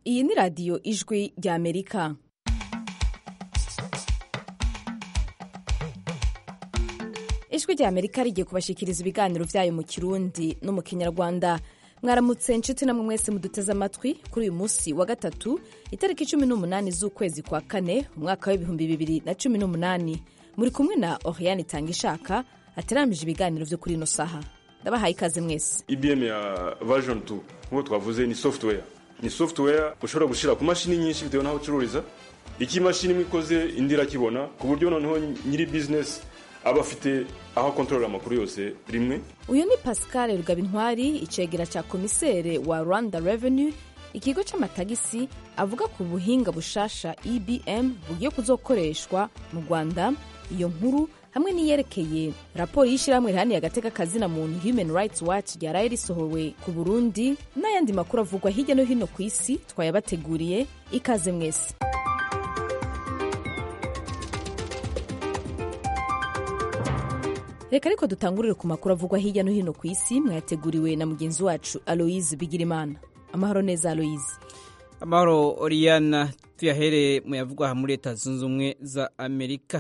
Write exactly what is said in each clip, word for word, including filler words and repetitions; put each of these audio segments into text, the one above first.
Iyi ni radiyo ijwi rya Amerika. Ijwi rya Amerika rigiye kubashikiriza ibiganiro vyayo mu Kirundi no mu Kinyarwanda. Mwaramutse inshuti namwe mwese muduteze amatwi kuri uyu munsi wa gatatu itariki cumi n'umunani z'ukwezi kwa kane umwaka w'ibihumbi bibiri na cumi n'umunani. Muri kumwe na Oriane Tangishaka ateramije ibiganiro vyo kuri ino saha. Ndabahaye ikaze mwese. I B M ya version two nk'uko twavuze ni software. Ni software ushobora gushira ku mashini nyinshi bitewe n'aho ucururiza. Iki mashini mwikoze indira kibona ku buryo noneho nyiri business aba afite aho control amakuru yose rimwe. Uyu ni Pascal Rugabintwari, icegera ca komisere wa Rwanda Revenue, ikigo c'amatagisi, avuga ku buhinga bushasha E B M bugiye kuzokoreshwa mu Rwanda. Iyo nkuru hamwe niyerekeye raporo y'ishiramwe rihaniye agateka kazina muntu Human Rights Watch yaraye risohowe ku Burundi n'ayandi makuru avugwa hirya no hino ku isi twayabateguriye. Ikaze mwese. Reka ariko dutangurire ku makuru avugwa hirya no hino ku isi mwayateguriwe na mugenzi wacu Aloise Bigirimana. Amahoro neza Aloise. Amahoro Oriana, tuyahere mu yavugwa muri Leta Zunze Ubumwe za Amerika.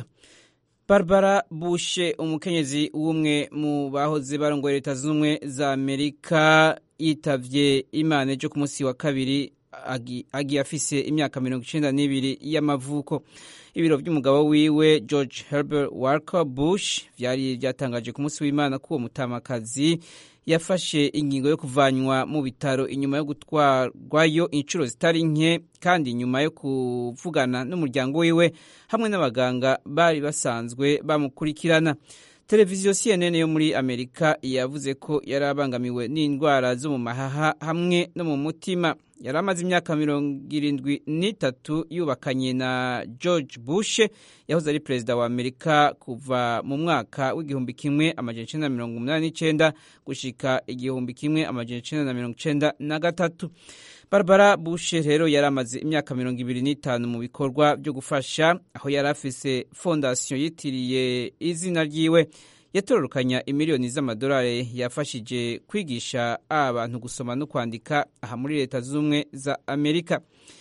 Barbara Bush, umukenyezi w'umwe mu bahoze barongoye Leta Zunze Ubumwe za Amerika, yitavye Imana ejo ku munsi wa kabiri agiye afise imyaka mirongo icenda n'ibiri y'amavuko. Ibiro by'umugabo wiwe George Herbert Walker Bush vyari byatangaje ku munsi w'Imana ko uwo mutamakazi yafashe ingingo yo kuvanywa mu bitaro inyuma yo gutwarwayo inshuro zitari nke, kandi inyuma yo kuvugana n'umuryango wiwe hamwe n'abaganga bari basanzwe bamukurikirana. Televiziyo C N N yo muri Amerika yavuze ko yari abangamiwe n'indwara zo mu mahaha hamwe no mu mutima. Yari amaze imyaka mirongo irindwi n'itatu yubakanye na George Bush yahoze ari perezida wa Amerika kuva mu mwaka w'igihumbi kimwe amajana icenda na mirongo umunani n'icenda gushika igihumbi kimwe amajana icenda na mirongo icenda na gatatu. Barbara Bush rero yari amaze imyaka mirongo ibiri n'itanu mu bikorwa byo gufasha, aho yari afise fondasiyo yitiriye izina ryiwe yatororokanya imiliyoni z'amadolari yafashije kwigisha abantu gusoma no kwandika aha muri Leta Zunze Ubumwe za Amerika.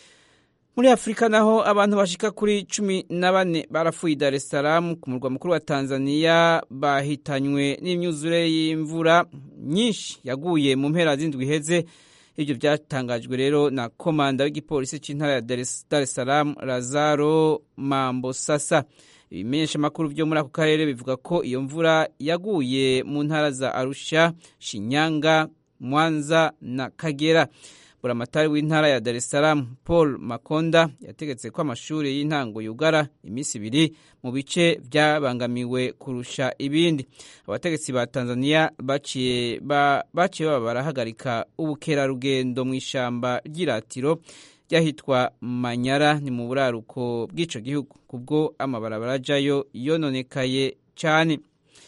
Muri Afrika naho abantu bashika kuri cumi na bane barapfuye Dar es Salaam ku murwa mukuru wa Tanzania, bahitanywe n'imyuzure y'imvura nyinshi yaguye mu mpera z'indwi iheze. Ibyo byatangajwe rero na komanda w'igipolisi c'intara ya Dar es Salaam Lazaro Mambosasa. Ibimenyesha makuru byo muri ako karere bivuga ko iyo mvura yaguye mu ntara za Arusha, Shinyanga, Mwanza na Kagera. Buramatari w'intara ya Dar es Salaam Paul Makonda yategetse ko amashuri y'intango yugara iminsi ibiri mu bice byabangamiwe kurusha ibindi. Abategetsi ba Tanzania baciye ba baciye baba barahagarika ubukerarugendo mu ishamba ry'iratiro ryahitwa Manyara ni mu buraruko bw'ico gihugu kubwo amabarabara ajayo yononekaye cyane.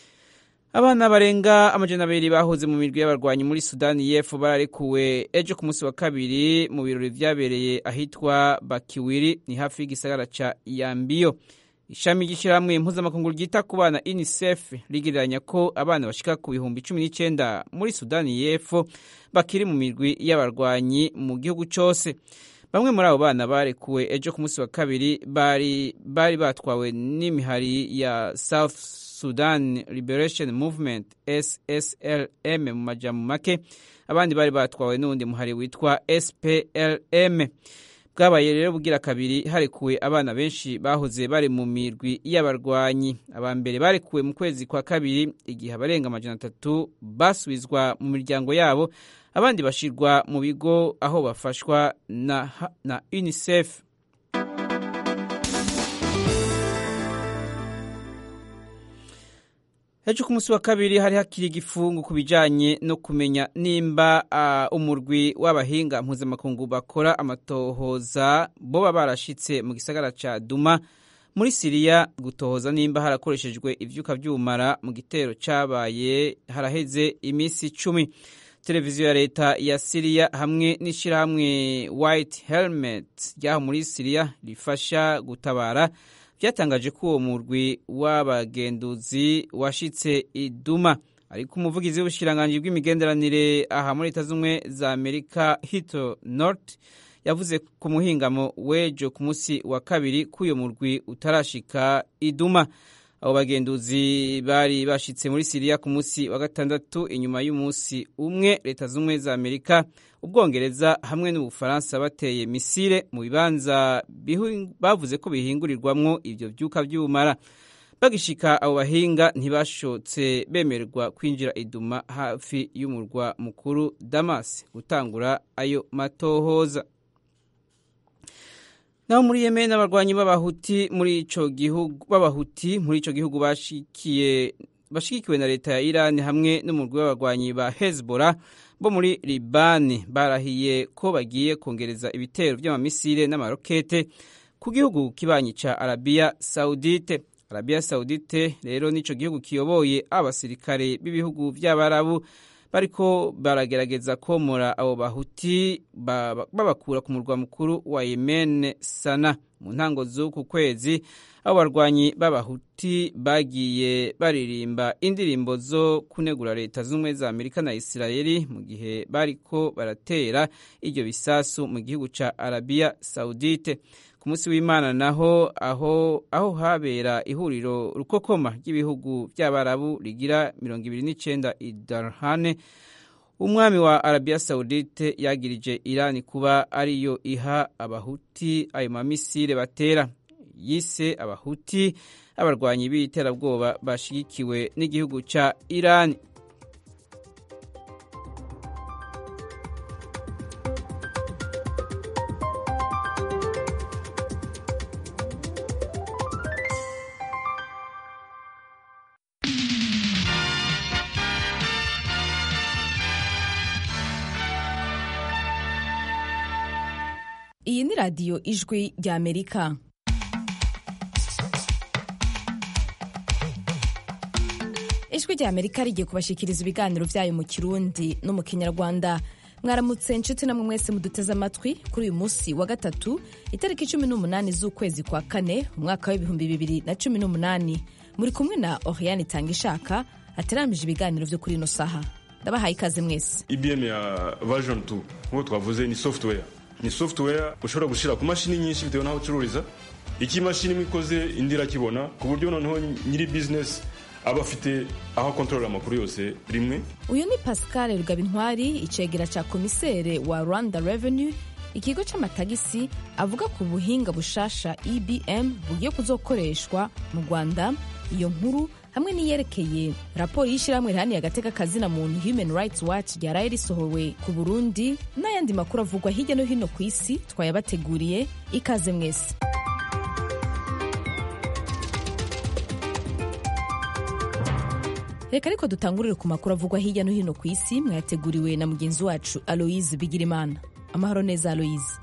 Abana barenga amajana abiri bahoze mu mirwi y'abarwanyi muri Sudani y'Epfo bararekuwe ejo ku munsi wa kabiri mu birori vyabereye ahitwa Bakiwiri ni hafi y'igisagara ca Yambio. Ishami ry'ishyirahamwe mpuzamakungu ryita ku bana UNICEF rigereranya ko abana bashika ku bihumbi cumi n'icenda muri Sudani y'Epfo bakiri mu mirwi y'abarwanyi mu gihugu cose. Bamwe muri abo bana barekuwe ejo ku munsi wa kabiri bari bari batwawe n'imihari ya South Sudan Liberation Movement S S L M mu majamu make, abandi bari batwawe n'undi muhari witwa S P L M. Bwabaye rero bugira kabiri harekuwe abana benshi bahoze bari mu mirwi y'abarwanyi. Abambere barekuwe mu kwezi kwa kabiri igihe abarenga amajana atatu basubizwa mu miryango yabo, abandi bashirwa mu bigo aho bafashwa na, na UNICEF. Ejo ku munsi wa kabiri hari hakiri igifungu ku bijanye no kumenya nimba uh, umurwi w'abahinga mpuzamakungu bakora amatohoza boba barashitse mu gisagara ca Duma muri Syria gutohoza nimba harakoreshejwe ivyuka vy'umara mu gitero cabaye haraheze imisi icumi. Televiziyo ya leta ya Syria hamwe n'ishirahamwe White Helmet ryaho muri Syria rifasha gutabara byatangaje ko uwo murwi w'abagenduzi washitse Iduma. Ariko umuvugizi w'ubushiranganje bw'imigenderanire aha muri Leta Zunze Ubumwe za Amerika Heather Nauert yavuze ku muhingamo w'ejo ku munsi wa kabiri k'uyo murwi utarashika iduma. Abo bagenduzi bari bashitse muri Siriya ku munsi wa gatandatu inyuma y'umunsi umwe Leta z'Ubumwe za Amerika, Ubwongereza hamwe n'Ubufaransa bateye misile mu bibanza bavuze ko bihingurirwamwo ivyo vyuka vy'ubumara. Bagishika abo bahinga ntibashotse bemererwa kwinjira iduma hafi y'umurwa mukuru Damas gutangura ayo matohoza. Naho muri Yemen abarwanyi b'abahuti muri ico gihugu b'abahuti muri ico gihugu bashikiye bashikiwe na leta ya Iran hamwe n'umurwi w'abarwanyi ba Hezbollah bo muri Libani barahiye ko bagiye kongereza ibitero vy'amamisile n'amarokete ku gihugu kibanyi ca Arabia Saudite. Arabia Saudite rero nico gihugu kiyoboye abasirikare b'ibihugu vy'Abarabu bariko baragerageza komora abo bahuti babakura ku murwa mukuru wa Yemen Sana. Mu ntango z'uku kwezi abo barwanyi b'abahuti bagiye baririmba indirimbo zo kunegura Leta z'Ubumwe za Amerika na Isirayeli mu gihe bariko baratera iryo bisasu mu gihugu ca Arabia Saudite. Ku munsi w'Imana naho aho aho habera ihuriro rukokoma ry'ibihugu by'Abarabu rigira mirongo ibiri n'icenda i Darhane, umwami wa Arabia Saudite yagirije Iran kuba ariyo iha abahuti ayo mamisile batera. Yise abahuti abarwanyi b'iterabwoba bashigikiwe n'igihugu ca Iran. Iyi ni radiyo ijwi rya Amerika. Ijwi rya Amerika rigiye kubashikiriza ibiganiro vyayo mu Kirundi no mu Kinyarwanda. Mwaramutse inshuti namwe mwese muduteze amatwi kuri uyu munsi wa gatatu itariki cumi n'umunani z'ukwezi kwa kane umwaka w'ibihumbi bibiri na cumi n'umunani. Muri kumwe na Oriane Tangishaka ateramije ibiganiro vyo kuri ino saha. Ndabahaye ikaze mwese. I B M ya version two nk'uko twavuze ni software. Ni software ushobora gushira ku mashini nyinshi bitewe n'aho ucururiza. Iki mashini mwikoze indi irakibona ku buryo noneho nyiri business aba afite aho control amakuru yose rimwe. Uyu ni Pascal Rugabintwari, icegera ca komisere wa Rwanda Revenue, ikigo c'amatagisi, avuga ku buhinga bushasha E B M bugiye kuzokoreshwa mu Rwanda. Iyo nkuru hamwe niyerekeye raporo y'ishiramwe rihaniye agateka kazina muntu Human Rights Watch ryaraye risohowe ku Burundi n'ayandi makuru avugwa hirya no hino ku isi twayabateguriye. Ikaze mwese. Reka ariko dutangurire ku makuru avugwa hirya no hino ku isi mwayateguriwe na mugenzi wacu Aloise Bigirimana. Amahoro neza Aloise.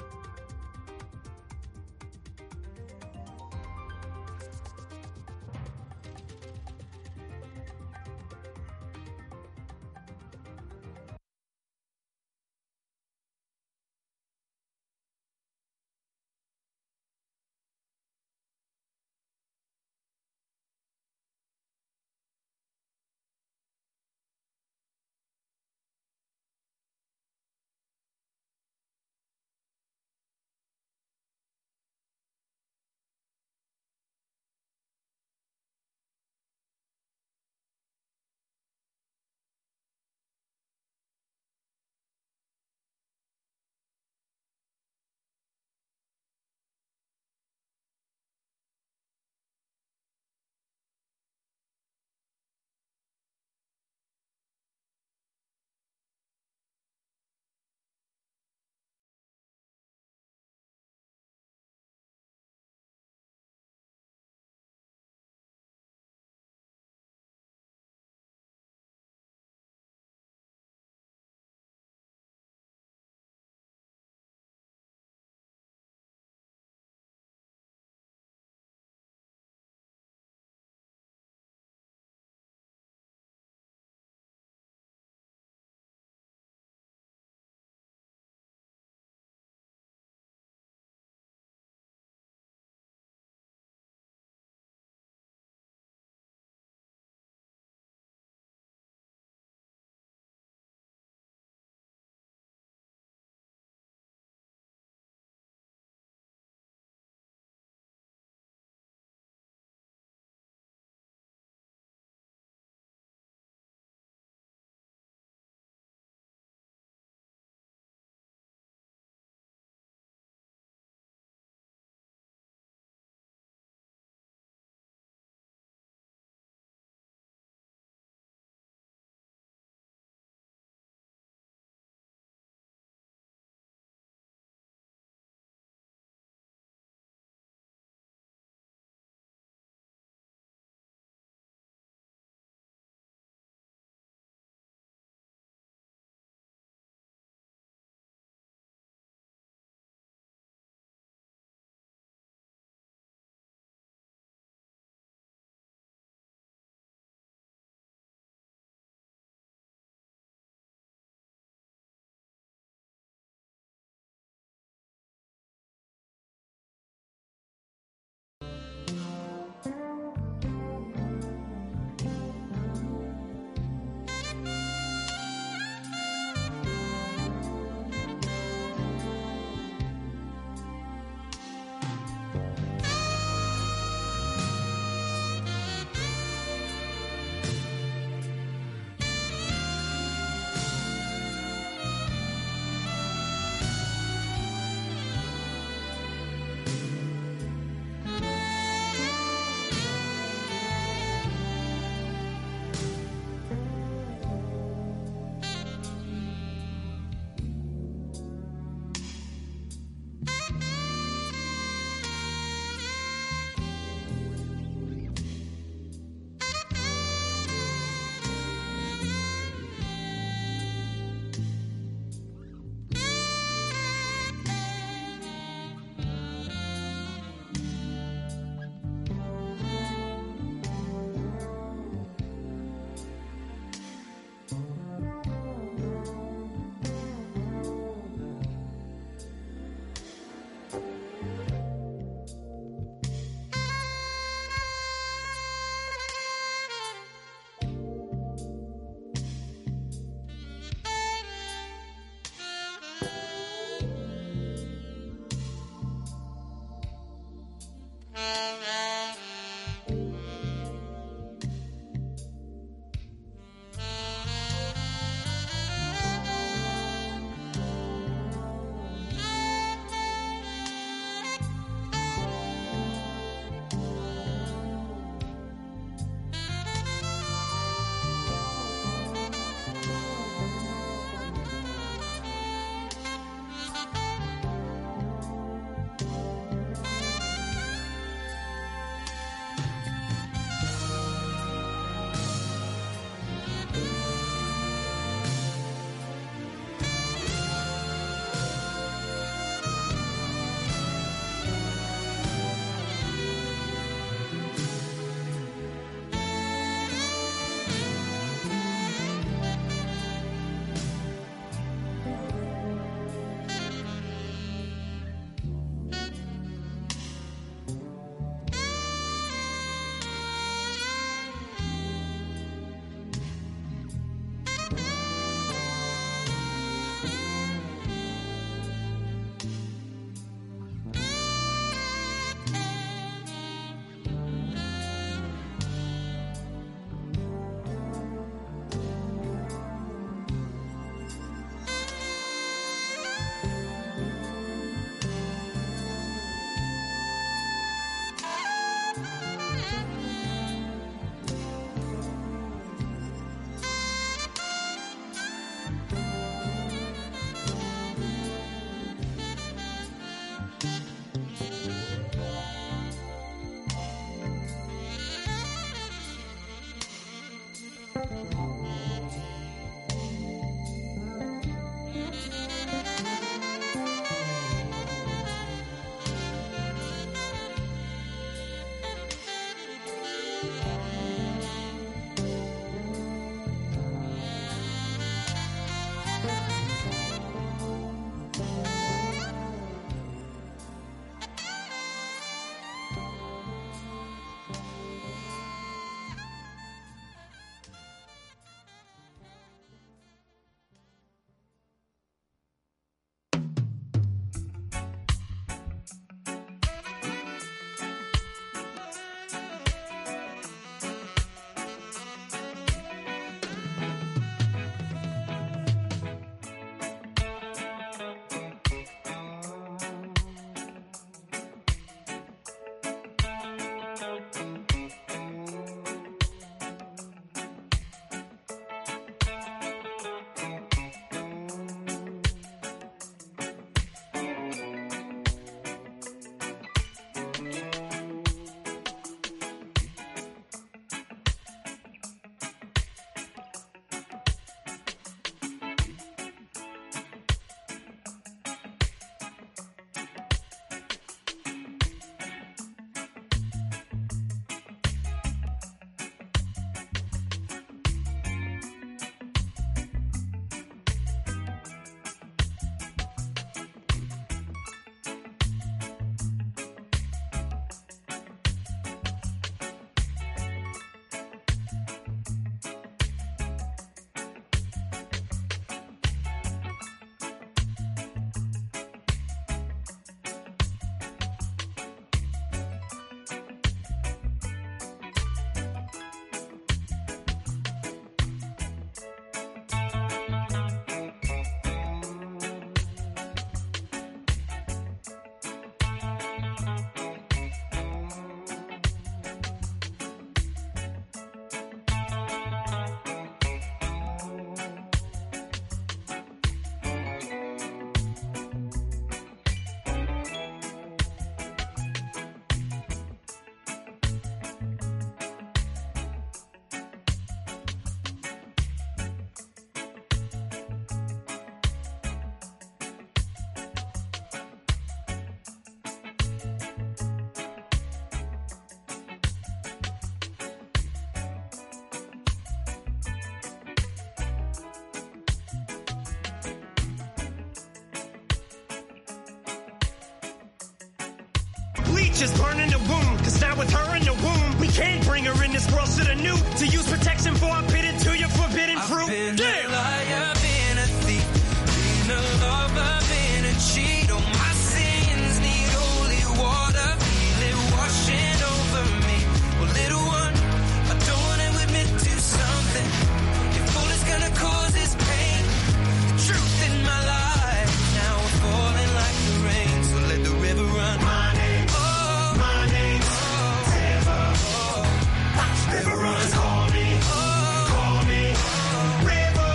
Just burning the womb, cause now with her in the womb, we can't bring her in this world, shoulda knew to use protection before I bit into your forbidden fruit. I've been Damn. a liar, been a thief, been a lover, been a cheat. Oh, my sins need holy water, feel it washing over me. Well, little one, I don't wanna admit to something. If all it's gonna cause is pain, the truth in my life, now we're falling like the rain, so let the river run. My name, oh, my name, oh, river, oh, river runs, call me, oh, call me, oh, river,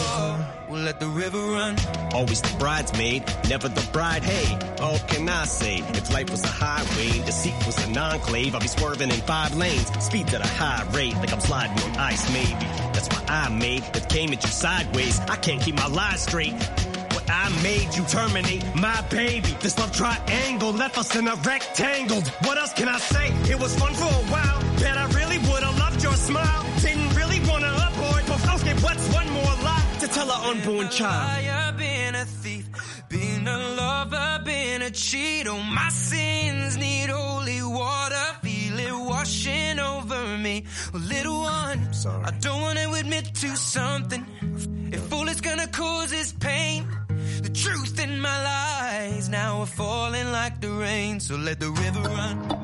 oh, we'll let the river run. Always the bridesmaid, never the bride. Hey, all can I say? If life was a highway, deceit was an enclave, I'd be swerving in five lanes, speeds at a high rate, like I'm sliding on ice maybe. That's why I made it came at you sideways. I can't keep my lies straight. What I made you terminate my baby. This love triangle left us in a rectangle. What else can I say? It was fun for a while. Bet I really would've loved your smile. Didn't really wanna abort, but okay, what's one more lie to tell an unborn child? I've been a thief, been a lover, been a cheat. Oh, my sins need holy water, feel it washing over me. Well, little one, I don't wanna admit to something. If all it's gonna cause is pain, the truth in my lies, now we're falling like the rain, so let the river run.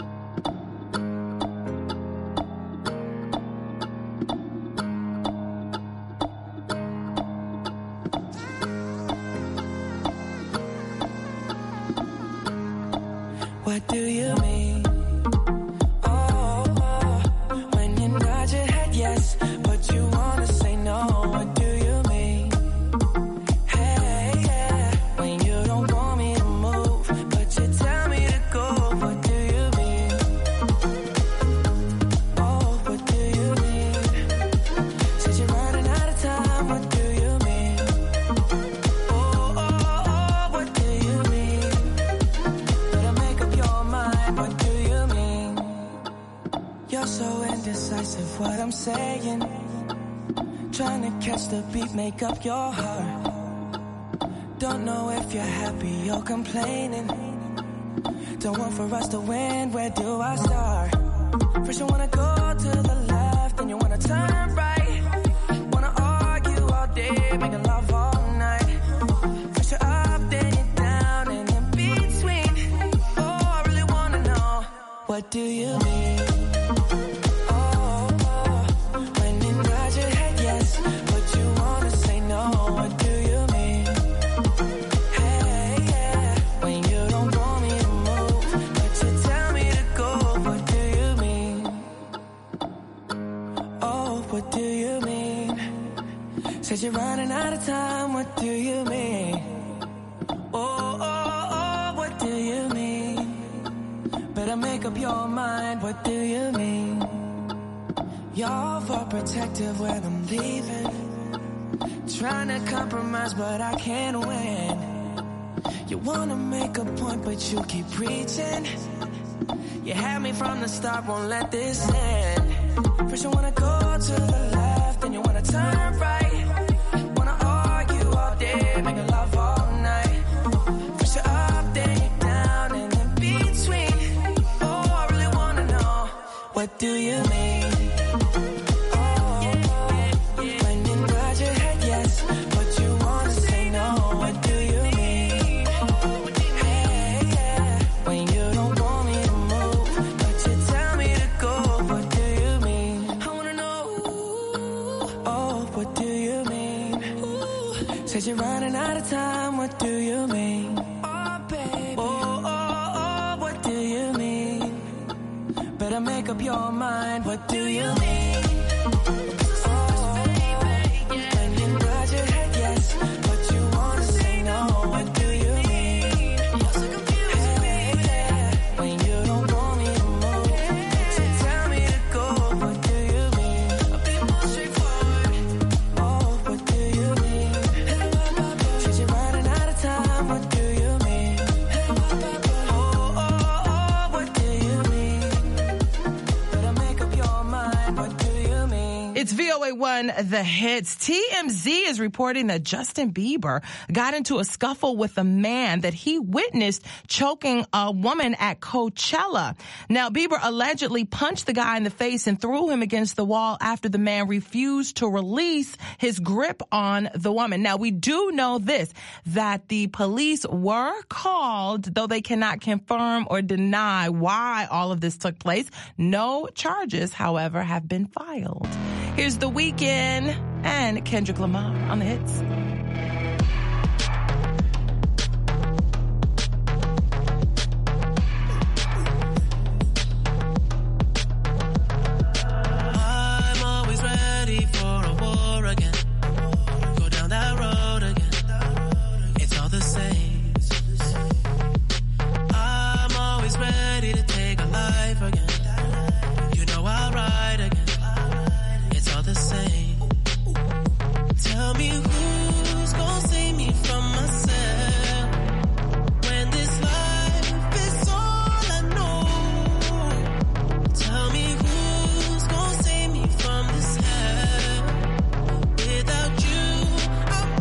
What do you mean? Oh, oh, when you nod your head yes, but you wanna say no. What do you mean? Hey, yeah, when you don't want me to move, but you tell me to go. What do you mean? Oh, what do you mean? Trying to catch the beat, make up your heart. Don't know if you're happy or complaining. Don't want for us to win, where do I start? First you wanna go to the left, then you wanna turn right. Wanna argue all day, making love all night. First you're up, then you're down, and in between. Oh, I really wanna know, what do you mean? Oh, oh, when you nod your head yes, but you wanna say no, what do you mean? Hey, yeah, when you don't want me to move, but you tell me to go, what do you mean? Oh, what do you mean? Says you're running out of time, what do you mean? Oh, oh, oh, what do you mean? Better make up your mind, what do you mean? You're for protective when I'm leaving. Trying to compromise, but I can't win. You wanna make a point, but you keep preaching. You had me from the start, won't let this end. First you wanna go to the left, then you wanna turn right. Wanna argue all day, making love all night. First you're up, then you're down, and in between. Oh, I really wanna know, what do you mean? Oh, when you nod your head yes, but you wanna say no, what do you mean? Hey, yeah, when you don't want me to move, but you tell me to go, what do you mean? I wanna know, oh, what do you mean? Says you're running out of time, what do you mean? Oh, baby. Oh, oh, oh, what do you mean? Better make up your mind, what do you mean? Oh, when you nod your head yes, but you wanna say no, what do you mean? Hey, yeah, when you don't want me to move, but you tell me to go, what do you mean? I'll be more straightforward. Oh, what do you mean? Says you're running out of time, what do you mean? Oh, oh, oh, what do you mean? Better make up your mind, what do you mean? It's V O A one, The Hits. T M Z is reporting that Justin Bieber got into a scuffle with a man that he witnessed choking a woman at Coachella. Now, Bieber allegedly punched the guy in the face and threw him against the wall after the man refused to release his grip on the woman. Now, we do know this, that the police were called, though they cannot confirm or deny why all of this took place. No charges, however, have been filed. Here's The Weeknd and Kendrick Lamar on The Hits. I'm always ready for a war again. Go down that road again. It's all the same. I'm always ready to take a life again. You know I'll ride again. It's all the same. Tell me who's gonna save me from myself when this life is all I know. Tell me who's gonna save me from this hell. Without you, I'm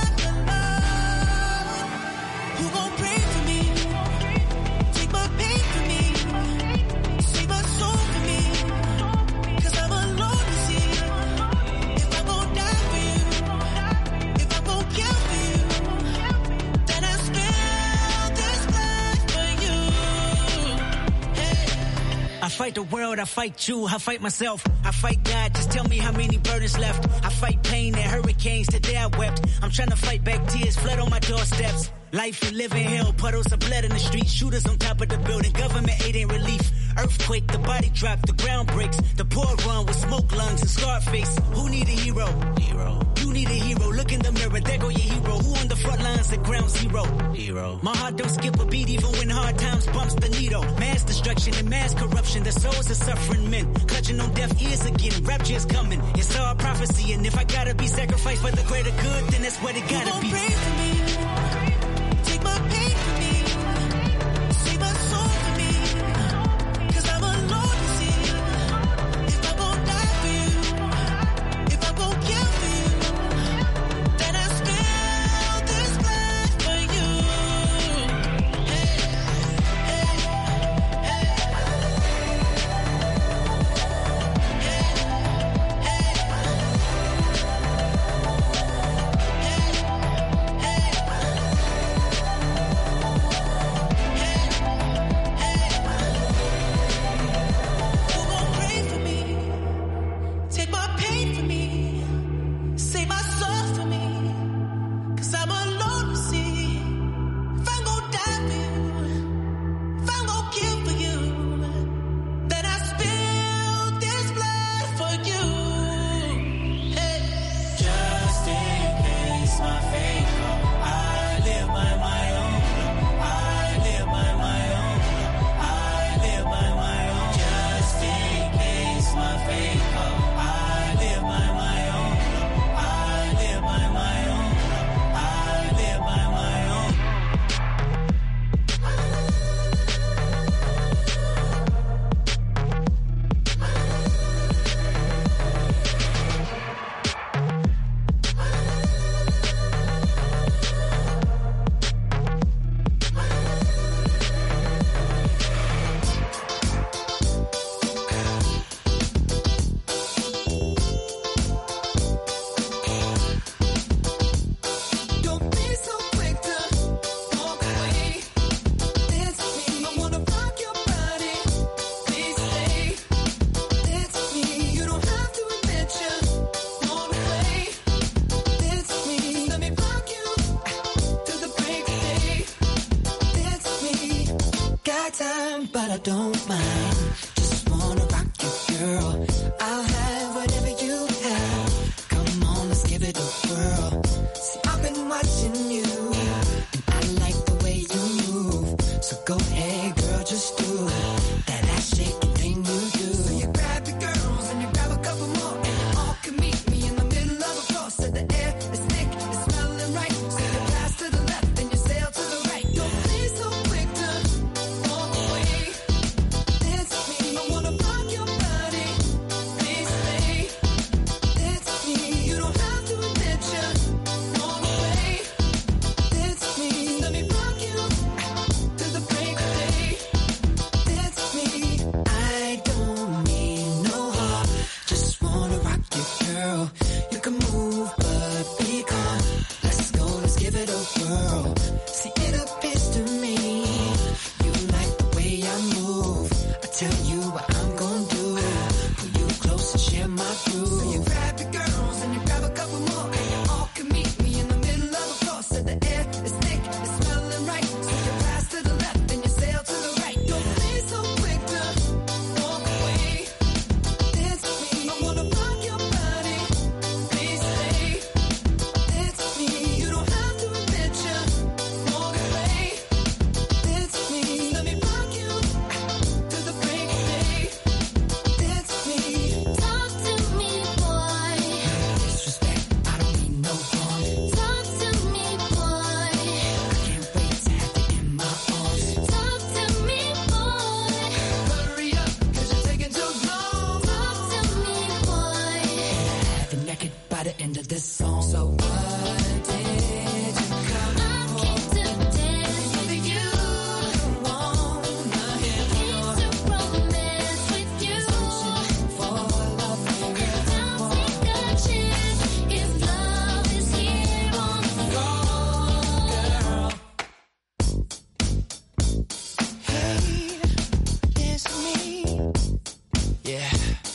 alone. Who gon' pray for me? Take my pain for me. Save my soul for me. Cause I'm alone, you see. If I'm gon' die for you, if I'm gon' kill for you, then I spill this blood for you. Hey. I fight the world, I fight you, I fight myself, I fight God, just tell me how many burdens left. I fight pain and hurricanes, today I wept. I'm trying to fight back tears, flood on my doorsteps. Life you live in hell, puddles of blood in the street, shooters on top of the building, government aid ain't relief. Earthquake, the body drop, the ground breaks, the poor run with smoke lungs and scarred face. Who need a hero? Hero. You need a hero, look in the mirror, there go your hero. Who on the front lines at ground zero? Hero. My heart don't skip a beat even when hard times bumps the needle. Mass destruction and mass corruption, the souls of suffering men. Clutching on deaf ears again, rapture is coming. It's all prophecy, and if I gotta be sacrificed for the greater good, then that's what it gotta Who gon' be. pray for me? Take my pain for me. Save my soul for me. Cause I'm alone, you see. If I'm gon' die for you, if I'm gon' kill for don't mind. Just wanna rock you, girl. I'll have whatever you have. Come on, let's give it a whirl. See, I've been watching you, and I like the way you move. So go ahead, girl, just do that ass shaking thing you do. So you grab your girls and you grab a couple more, and you all can meet me in the middle of the floor. So the air is thick, it's smelling right. So you pass to the left and you sail to the right. Don't be so quick to walk away. Dance with me, I wanna rock your body. Please stay. Dance with me, you don't have to admit you walk away. Dance with me, let me rock you to the break of day. Dance with me, I don't need no heart. Just wanna rock you, girl. You can move, but be calm. Let's go, let's give it a whirl. See, it appears to me you like the way I move. I tell you what I'm gonna do. Pull you close and share my groove. So you grab your girls and you grab a couple more, and you all can meet me in the middle of the floor. So the air is thick, it's smelling right. So you pass to the left and you sail to the right. Don't be so quick to walk away. Dance with me, I wanna rock your body. Please stay. Dance with me, you don't have to admit you walk away. Dance with me, let me rock you to the break of day. Dance with me, talk to me, boy. Disrespect, I don't mean no harm. Talk to me, boy. I can't wait to have you in my arms. Talk to me, boy. Hurry up, cause you're taking too long. Talk to me, boy. Have you naked by the end of this song. So what did you come I came to dance with you. Wanna hear more. Came to romance with you. For love, and I'll take a chance if love is here on the floor, girl. Hey, dance with me. Yeah.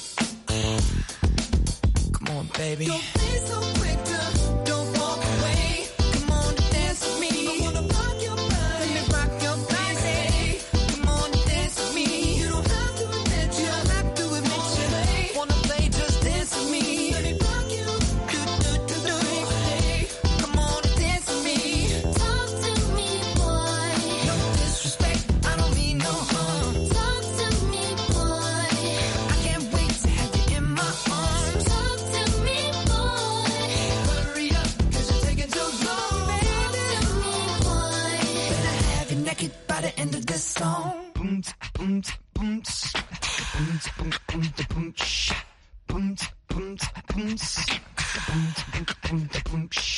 Come on, baby. Don't be so quick to don't walk away. Come on, dance with me. I wanna rock your body. Let me rock your body. Come on, dance with me. You don't have to admit you. don't have to admit you. Wanna play, just dance with me. Let me rock you. Do, do, do, do. Come on, dance with me. Talk to me, boy. No disrespect, I don't mean no harm. Talk to me, boy. I can't wait to have you in my arms. Talk to me, boy. Hurry up, cause you're taking too long, baby. Talk to me, boy. Better have you naked by the end of this song. Boom, boom, boom, boom, boom, boom, boom, boom, boom, boom, boom, boom, boom, boom,